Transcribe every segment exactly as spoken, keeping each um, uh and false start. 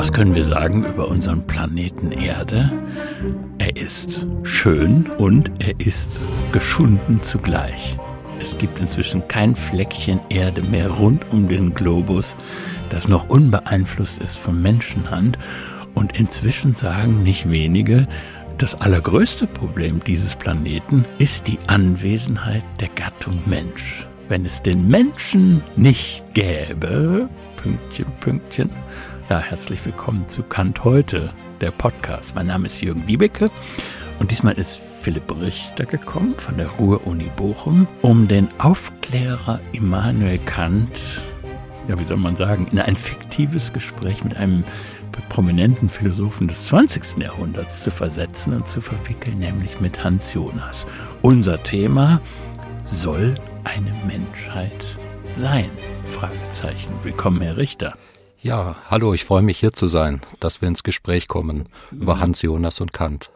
Was können wir sagen über unseren Planeten Erde? Er ist schön und er ist geschunden zugleich. Es gibt inzwischen kein Fleckchen Erde mehr rund um den Globus, das noch unbeeinflusst ist von Menschenhand. Und inzwischen sagen nicht wenige, das allergrößte Problem dieses Planeten ist die Anwesenheit der Gattung Mensch. Wenn es den Menschen nicht gäbe, Pünktchen, Pünktchen. Ja, herzlich willkommen zu Kant heute, der Podcast. Mein Name ist Jürgen Wiebeke und diesmal ist Philipp Richter gekommen von der Ruhr-Uni Bochum, um den Aufklärer Immanuel Kant, ja, wie soll man sagen, in ein fiktives Gespräch mit einem prominenten Philosophen des zwanzigsten Jahrhunderts zu versetzen und zu verwickeln, nämlich mit Hans Jonas. Unser Thema: Soll eine Menschheit sein? Fragezeichen. Willkommen, Herr Richter. Ja, hallo, ich freue mich hier zu sein, dass wir ins Gespräch kommen über Hans Jonas und Kant.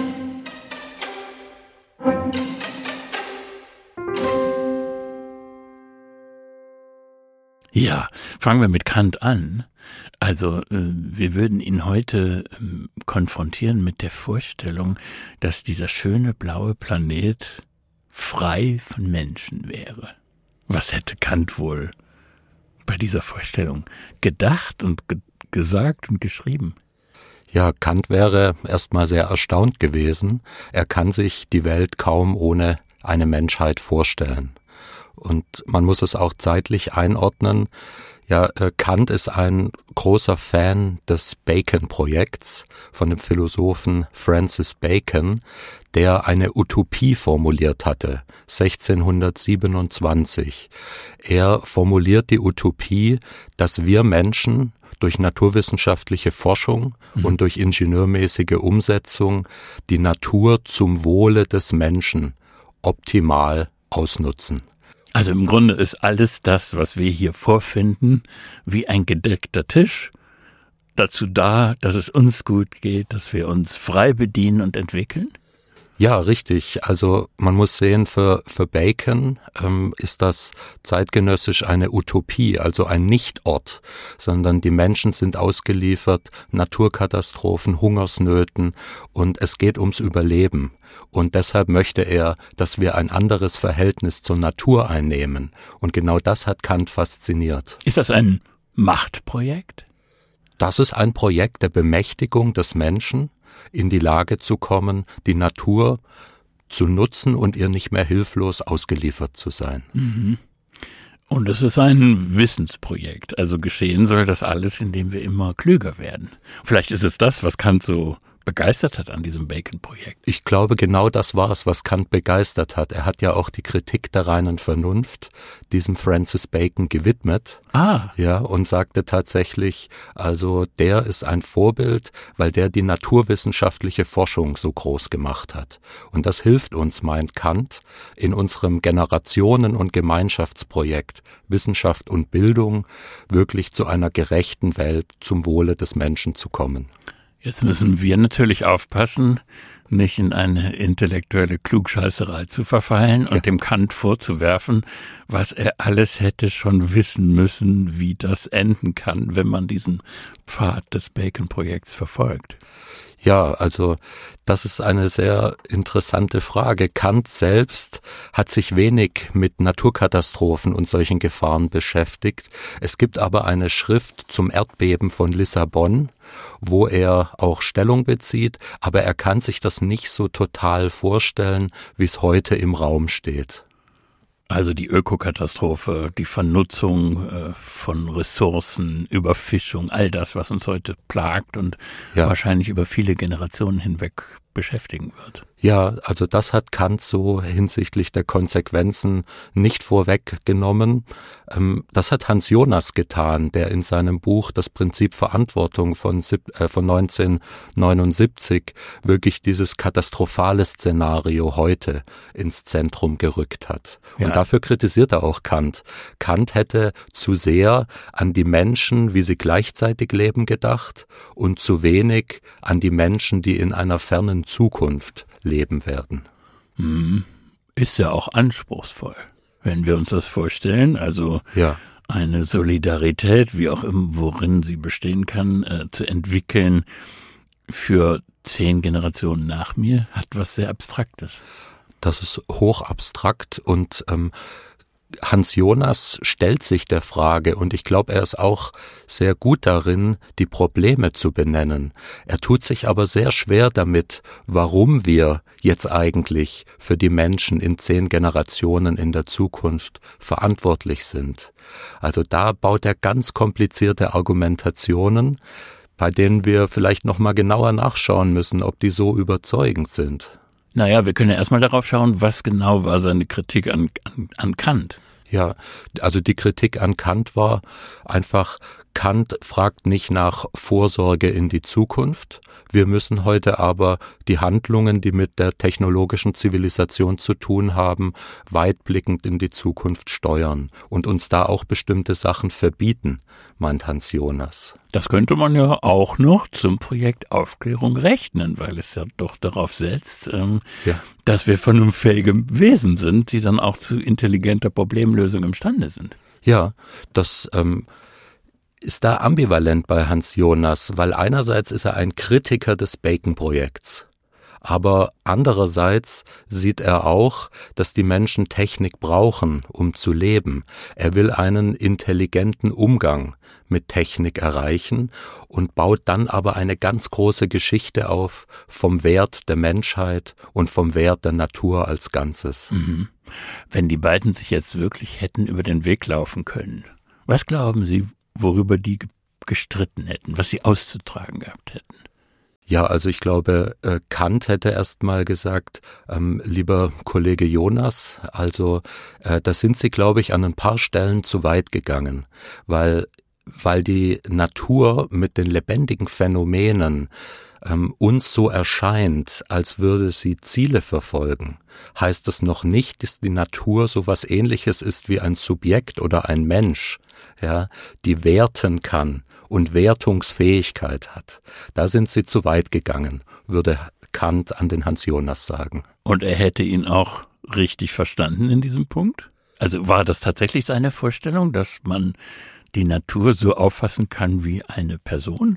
Ja, fangen wir mit Kant an. Also äh, wir würden ihn heute äh, konfrontieren mit der Vorstellung, dass dieser schöne blaue Planet frei von Menschen wäre. Was hätte Kant wohl bei dieser Vorstellung gedacht und ge- gesagt und geschrieben? Ja, Kant wäre erstmal sehr erstaunt gewesen. Er kann sich die Welt kaum ohne eine Menschheit vorstellen. Und man muss es auch zeitlich einordnen. Ja, Kant ist ein großer Fan des Bacon-Projekts von dem Philosophen Francis Bacon, der eine Utopie formuliert hatte, sechzehnhundertsiebenundzwanzig. Er formuliert die Utopie, dass wir Menschen durch naturwissenschaftliche Forschung mhm. und durch ingenieurmäßige Umsetzung die Natur zum Wohle des Menschen optimal ausnutzen. Also im Grunde ist alles das, was wir hier vorfinden, wie ein gedeckter Tisch, dazu da, dass es uns gut geht, dass wir uns frei bedienen und entwickeln? Ja, richtig. Also man muss sehen, für, für Bacon ähm, ist das zeitgenössisch eine Utopie, also ein Nichtort, sondern die Menschen sind ausgeliefert Naturkatastrophen, Hungersnöten und es geht ums Überleben. Und deshalb möchte er, dass wir ein anderes Verhältnis zur Natur einnehmen. Und genau das hat Kant fasziniert. Ist das ein Machtprojekt? Das ist ein Projekt der Bemächtigung des Menschen, in die Lage zu kommen, die Natur zu nutzen und ihr nicht mehr hilflos ausgeliefert zu sein. Mhm. Und es ist ein Wissensprojekt. Also geschehen soll das alles, indem wir immer klüger werden. Vielleicht ist es das, was Kant so begeistert hat an diesem Bacon-Projekt. Ich glaube, genau das war es, was Kant begeistert hat. Er hat ja auch die Kritik der reinen Vernunft diesem Francis Bacon gewidmet. Ah. Ja, und sagte tatsächlich, also der ist ein Vorbild, weil der die naturwissenschaftliche Forschung so groß gemacht hat. Und das hilft uns, meint Kant, in unserem Generationen- und Gemeinschaftsprojekt Wissenschaft und Bildung wirklich zu einer gerechten Welt zum Wohle des Menschen zu kommen. Jetzt müssen wir natürlich aufpassen, nicht in eine intellektuelle Klugscheißerei zu verfallen und ja. dem Kant vorzuwerfen, was er alles hätte schon wissen müssen, wie das enden kann, wenn man diesen Pfad des Bacon-Projekts verfolgt. Ja, also das ist eine sehr interessante Frage. Kant selbst hat sich wenig mit Naturkatastrophen und solchen Gefahren beschäftigt. Es gibt aber eine Schrift zum Erdbeben von Lissabon, wo er auch Stellung bezieht, aber er kann sich das nicht so total vorstellen, wie es heute im Raum steht. Also die Ökokatastrophe, die Vernutzung äh, von Ressourcen, Überfischung, all das, was uns heute plagt und ja. wahrscheinlich über viele Generationen hinweg beschäftigen wird. Ja, also das hat Kant so hinsichtlich der Konsequenzen nicht vorweggenommen. Das hat Hans Jonas getan, der in seinem Buch Das Prinzip Verantwortung von neunzehnhundertneunundsiebzig wirklich dieses katastrophale Szenario heute ins Zentrum gerückt hat. Ja. Und dafür kritisiert er auch Kant. Kant hätte zu sehr an die Menschen, wie sie gleichzeitig leben, gedacht und zu wenig an die Menschen, die in einer fernen Zukunft leben werden. Hm. Ist ja auch anspruchsvoll, wenn wir uns das vorstellen. Also ja. eine Solidarität, wie auch immer, worin sie bestehen kann, äh, zu entwickeln für zehn Generationen nach mir, hat was sehr Abstraktes. Das ist hochabstrakt und ähm, Hans Jonas stellt sich der Frage, und ich glaube, er ist auch sehr gut darin, die Probleme zu benennen. Er tut sich aber sehr schwer damit, warum wir jetzt eigentlich für die Menschen in zehn Generationen in der Zukunft verantwortlich sind. Also da baut er ganz komplizierte Argumentationen, bei denen wir vielleicht noch mal genauer nachschauen müssen, ob die so überzeugend sind. Naja, wir können ja erstmal darauf schauen, was genau war seine Kritik an, an, an Kant. Ja, also die Kritik an Kant war einfach, Kant fragt nicht nach Vorsorge in die Zukunft. Wir müssen heute aber die Handlungen, die mit der technologischen Zivilisation zu tun haben, weitblickend in die Zukunft steuern und uns da auch bestimmte Sachen verbieten, meint Hans Jonas. Das könnte man ja auch noch zum Projekt Aufklärung rechnen, weil es ja doch darauf setzt, ähm, ja. dass wir vernunftfähige Wesen sind, die dann auch zu intelligenter Problemlösung imstande sind. Ja, das ähm, ist da ambivalent bei Hans Jonas, weil einerseits ist er ein Kritiker des Bacon-Projekts, aber andererseits sieht er auch, dass die Menschen Technik brauchen, um zu leben. Er will einen intelligenten Umgang mit Technik erreichen und baut dann aber eine ganz große Geschichte auf vom Wert der Menschheit und vom Wert der Natur als Ganzes. Mhm. Wenn die beiden sich jetzt wirklich hätten über den Weg laufen können, was glauben Sie, worüber die gestritten hätten, was sie auszutragen gehabt hätten? Ja, also ich glaube, Kant hätte erst mal gesagt, ähm, lieber Kollege Jonas, also äh, da sind Sie, glaube ich, an ein paar Stellen zu weit gegangen, weil, weil die Natur mit den lebendigen Phänomenen ähm, uns so erscheint, als würde sie Ziele verfolgen, heißt das noch nicht, dass die Natur so was Ähnliches ist wie ein Subjekt oder ein Mensch, ja, die werten kann und Wertungsfähigkeit hat. Da sind sie zu weit gegangen, würde Kant an den Hans Jonas sagen. Und er hätte ihn auch richtig verstanden in diesem Punkt? Also war das tatsächlich seine Vorstellung, dass man die Natur so auffassen kann wie eine Person?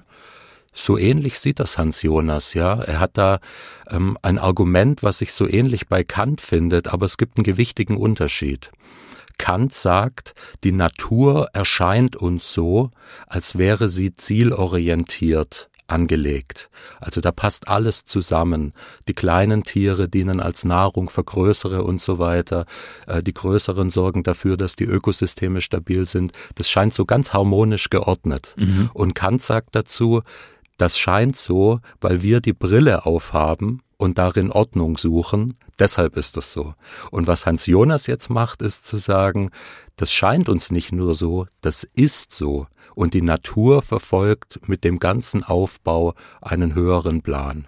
So ähnlich sieht das Hans Jonas, ja. Er hat da ähm, ein Argument, was sich so ähnlich bei Kant findet, aber es gibt einen gewichtigen Unterschied. Kant sagt, die Natur erscheint uns so, als wäre sie zielorientiert angelegt. Also da passt alles zusammen. Die kleinen Tiere dienen als Nahrung für größere und so weiter. Die größeren sorgen dafür, dass die Ökosysteme stabil sind. Das scheint so ganz harmonisch geordnet. Mhm. Und Kant sagt dazu, das scheint so, weil wir die Brille aufhaben und darin Ordnung suchen, deshalb ist das so. Und was Hans Jonas jetzt macht, ist zu sagen, das scheint uns nicht nur so, das ist so. Und die Natur verfolgt mit dem ganzen Aufbau einen höheren Plan.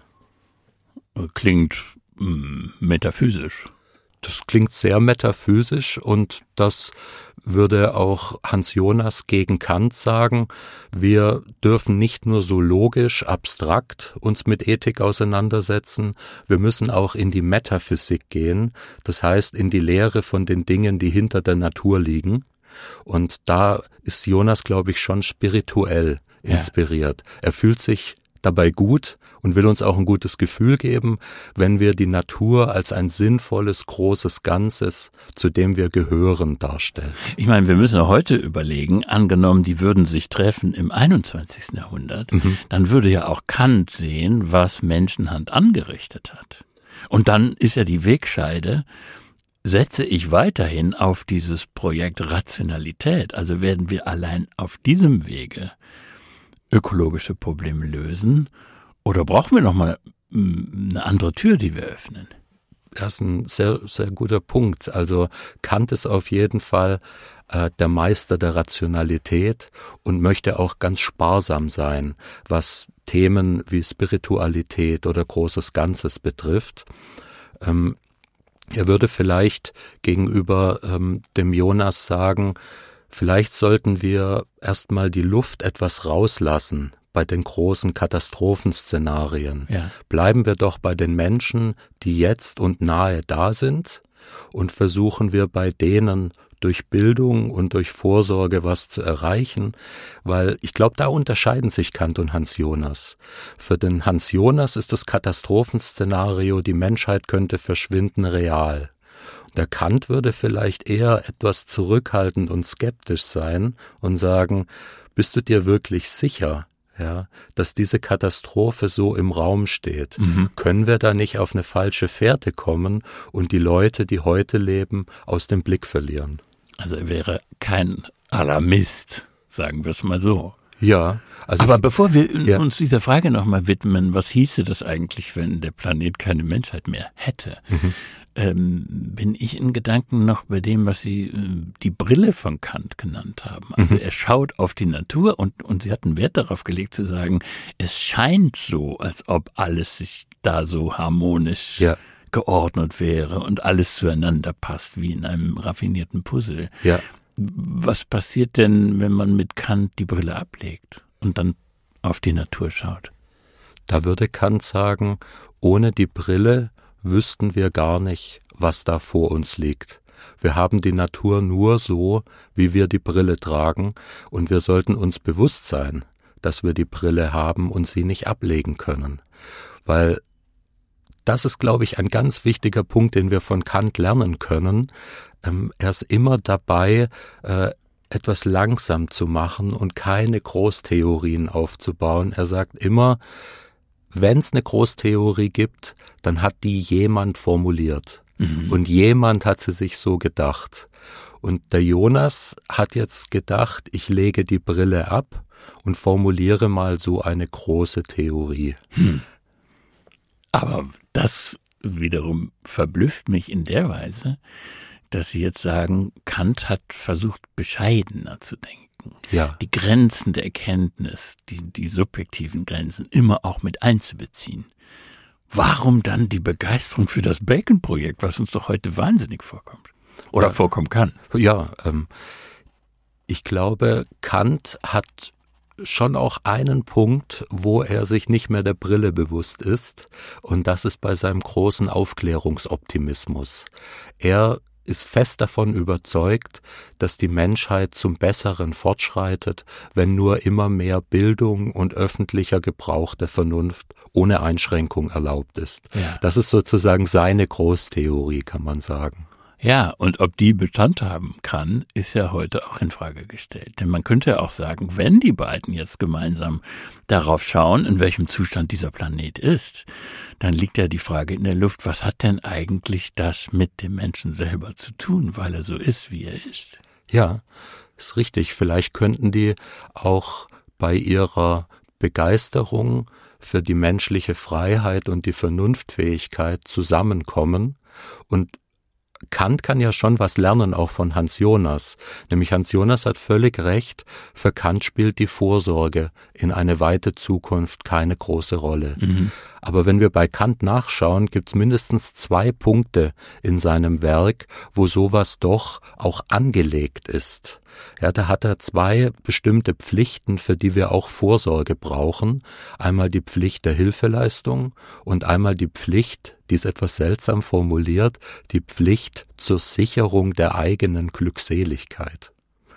Klingt mh, metaphysisch. Das klingt sehr metaphysisch und das würde auch Hans Jonas gegen Kant sagen. Wir dürfen nicht nur so logisch, abstrakt uns mit Ethik auseinandersetzen, wir müssen auch in die Metaphysik gehen, das heißt in die Lehre von den Dingen, die hinter der Natur liegen. Und da ist Jonas, glaube ich, schon spirituell inspiriert. Ja. Er fühlt sich dabei gut und will uns auch ein gutes Gefühl geben, wenn wir die Natur als ein sinnvolles, großes Ganzes, zu dem wir gehören, darstellen. Ich meine, wir müssen heute überlegen, angenommen, die würden sich treffen im einundzwanzigsten Jahrhundert, mhm. dann würde ja auch Kant sehen, was Menschenhand angerichtet hat. Und dann ist ja die Wegscheide, setze ich weiterhin auf dieses Projekt Rationalität, also werden wir allein auf diesem Wege ökologische Probleme lösen? Oder brauchen wir nochmal eine andere Tür, die wir öffnen? Das ist ein sehr, sehr guter Punkt. Also Kant ist auf jeden Fall äh, der Meister der Rationalität und möchte auch ganz sparsam sein, was Themen wie Spiritualität oder großes Ganzes betrifft. Ähm, er würde vielleicht gegenüber ähm, dem Jonas sagen, vielleicht sollten wir erstmal die Luft etwas rauslassen bei den großen Katastrophenszenarien. Ja. Bleiben wir doch bei den Menschen, die jetzt und nahe da sind, und versuchen wir bei denen durch Bildung und durch Vorsorge was zu erreichen, weil ich glaube, da unterscheiden sich Kant und Hans Jonas. Für den Hans Jonas ist das Katastrophenszenario, die Menschheit könnte verschwinden, real. Der Kant würde vielleicht eher etwas zurückhaltend und skeptisch sein und sagen, bist du dir wirklich sicher, ja, dass diese Katastrophe so im Raum steht? Mhm. Können wir da nicht auf eine falsche Fährte kommen und die Leute, die heute leben, aus dem Blick verlieren? Also er wäre kein Alarmist, sagen wir es mal so. Ja. Also Aber bevor wir ja. uns dieser Frage nochmal widmen, was hieße das eigentlich, wenn der Planet keine Menschheit mehr hätte, mhm. ähm, bin ich in Gedanken noch bei dem, was Sie äh, die Brille von Kant genannt haben. Also mhm. er schaut auf die Natur und, und Sie hatten Wert darauf gelegt zu sagen, es scheint so, als ob alles sich da so harmonisch ja. geordnet wäre und alles zueinander passt, wie in einem raffinierten Puzzle. Ja. Was passiert denn, wenn man mit Kant die Brille ablegt und dann auf die Natur schaut? Da würde Kant sagen, ohne die Brille wüssten wir gar nicht, was da vor uns liegt. Wir haben die Natur nur so, wie wir die Brille tragen, und wir sollten uns bewusst sein, dass wir die Brille haben und sie nicht ablegen können. Weil das ist, glaube ich, ein ganz wichtiger Punkt, den wir von Kant lernen können. Ähm, er ist immer dabei, äh, etwas langsam zu machen und keine Großtheorien aufzubauen. Er sagt immer, wenn es eine Großtheorie gibt, dann hat die jemand formuliert. Mhm. Und jemand hat sie sich so gedacht. Und der Jonas hat jetzt gedacht, ich lege die Brille ab und formuliere mal so eine große Theorie. Hm. Aber das wiederum verblüfft mich in der Weise, dass Sie jetzt sagen, Kant hat versucht, bescheidener zu denken. Ja. Die Grenzen der Erkenntnis, die, die subjektiven Grenzen, immer auch mit einzubeziehen. Warum dann die Begeisterung für das Bacon-Projekt, was uns doch heute wahnsinnig vorkommt? Oder ja, vorkommen kann? Ja, ähm, ich glaube, Kant hat schon auch einen Punkt, wo er sich nicht mehr der Brille bewusst ist, und das ist bei seinem großen Aufklärungsoptimismus. Er ist fest davon überzeugt, dass die Menschheit zum Besseren fortschreitet, wenn nur immer mehr Bildung und öffentlicher Gebrauch der Vernunft ohne Einschränkung erlaubt ist. Ja. Das ist sozusagen seine Großtheorie, kann man sagen. Ja, und ob die Bestand haben kann, ist ja heute auch in Frage gestellt. Denn man könnte ja auch sagen, wenn die beiden jetzt gemeinsam darauf schauen, in welchem Zustand dieser Planet ist, dann liegt ja die Frage in der Luft, was hat denn eigentlich das mit dem Menschen selber zu tun, weil er so ist, wie er ist? Ja, ist richtig. Vielleicht könnten die auch bei ihrer Begeisterung für die menschliche Freiheit und die Vernunftfähigkeit zusammenkommen. Und Kant kann ja schon was lernen, auch von Hans Jonas. Nämlich Hans Jonas hat völlig recht, für Kant spielt die Vorsorge in eine weite Zukunft keine große Rolle. Mhm. Aber wenn wir bei Kant nachschauen, gibt es mindestens zwei Punkte in seinem Werk, wo sowas doch auch angelegt ist. Ja, da hat er zwei bestimmte Pflichten, für die wir auch Vorsorge brauchen. Einmal die Pflicht der Hilfeleistung und einmal die Pflicht, die ist etwas seltsam formuliert, die Pflicht zur Sicherung der eigenen Glückseligkeit.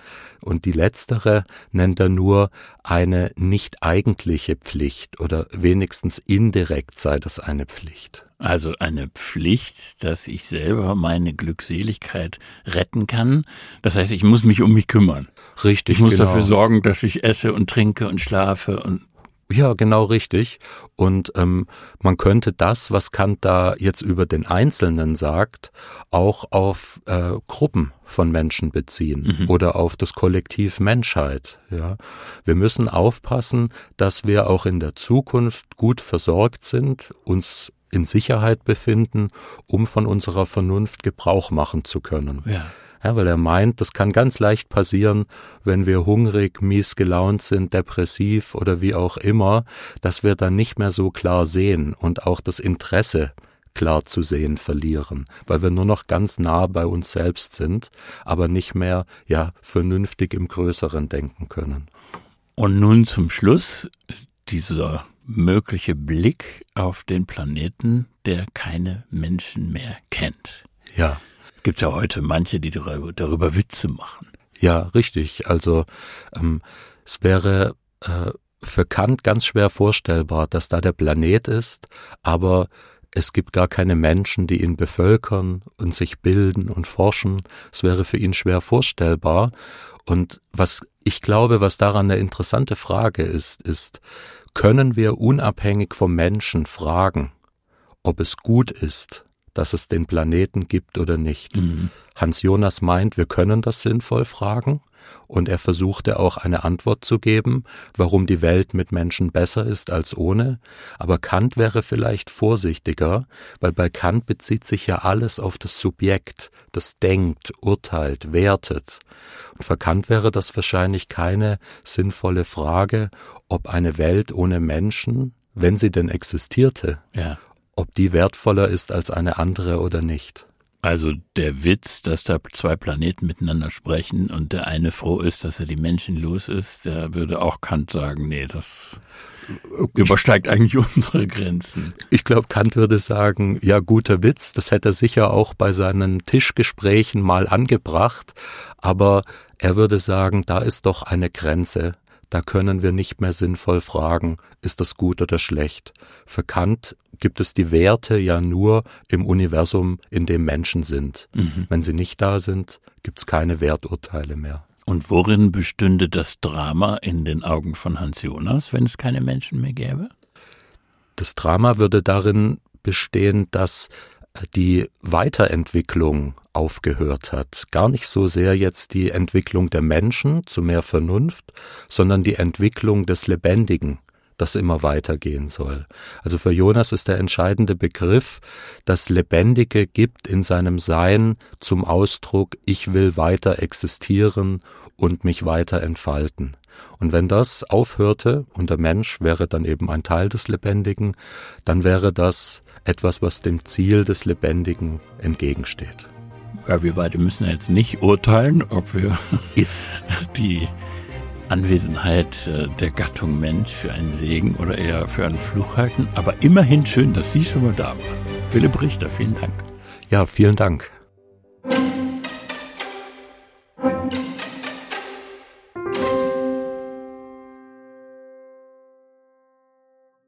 Und die letztere nennt er nur eine nicht eigentliche Pflicht oder wenigstens indirekt sei das eine Pflicht. Also eine Pflicht, dass ich selber meine Glückseligkeit retten kann. Das heißt, ich muss mich um mich kümmern. Richtig, Ich muss genau. dafür sorgen, dass ich esse und trinke und schlafe und Ja, genau richtig. Und ähm, man könnte das, was Kant da jetzt über den Einzelnen sagt, auch auf äh, Gruppen von Menschen beziehen mhm. oder auf das Kollektiv Menschheit. Ja, wir müssen aufpassen, dass wir auch in der Zukunft gut versorgt sind, uns in Sicherheit befinden, um von unserer Vernunft Gebrauch machen zu können. Ja. Ja, weil er meint, das kann ganz leicht passieren, wenn wir hungrig, mies gelaunt sind, depressiv oder wie auch immer, dass wir dann nicht mehr so klar sehen und auch das Interesse klar zu sehen verlieren, weil wir nur noch ganz nah bei uns selbst sind, aber nicht mehr ja vernünftig im Größeren denken können. Und nun zum Schluss dieser mögliche Blick auf den Planeten, der keine Menschen mehr kennt. Ja. Gibt ja heute manche, die darüber, darüber Witze machen. Ja, richtig. Also ähm, es wäre äh, für Kant ganz schwer vorstellbar, dass da der Planet ist, aber es gibt gar keine Menschen, die ihn bevölkern und sich bilden und forschen. Es wäre für ihn schwer vorstellbar. Und was ich glaube, was daran eine interessante Frage ist, ist, können wir unabhängig vom Menschen fragen, ob es gut ist, dass es den Planeten gibt oder nicht? Mhm. Hans Jonas meint, wir können das sinnvoll fragen. Und er versuchte auch eine Antwort zu geben, warum die Welt mit Menschen besser ist als ohne. Aber Kant wäre vielleicht vorsichtiger, weil bei Kant bezieht sich ja alles auf das Subjekt, das denkt, urteilt, wertet. Und für Kant wäre das wahrscheinlich keine sinnvolle Frage, ob eine Welt ohne Menschen, wenn sie denn existierte, ja, ob die wertvoller ist als eine andere oder nicht. Also der Witz, dass da zwei Planeten miteinander sprechen und der eine froh ist, dass er die Menschen los ist, der würde auch Kant sagen, nee, das übersteigt eigentlich unsere Grenzen. Ich glaube, Kant würde sagen, ja, guter Witz, das hätte er sicher auch bei seinen Tischgesprächen mal angebracht, aber er würde sagen, da ist doch eine Grenze. Da können wir nicht mehr sinnvoll fragen, ist das gut oder schlecht. Für Kant gibt es die Werte ja nur im Universum, in dem Menschen sind. Mhm. Wenn sie nicht da sind, gibt es keine Werturteile mehr. Und worin bestünde das Drama in den Augen von Hans Jonas, wenn es keine Menschen mehr gäbe? Das Drama würde darin bestehen, dass die Weiterentwicklung aufgehört hat. Gar nicht so sehr jetzt die Entwicklung der Menschen zu mehr Vernunft, sondern die Entwicklung des Lebendigen, das immer weitergehen soll. Also für Jonas ist der entscheidende Begriff, das Lebendige gibt in seinem Sein zum Ausdruck, ich will weiter existieren und mich weiter entfalten. Und wenn das aufhörte und der Mensch wäre dann eben ein Teil des Lebendigen, dann wäre das etwas, was dem Ziel des Lebendigen entgegensteht. Ja, wir beide müssen jetzt nicht urteilen, ob wir die Anwesenheit der Gattung Mensch für einen Segen oder eher für einen Fluch halten. Aber immerhin schön, dass Sie schon mal da waren. Philipp Richter, vielen Dank. Ja, vielen Dank.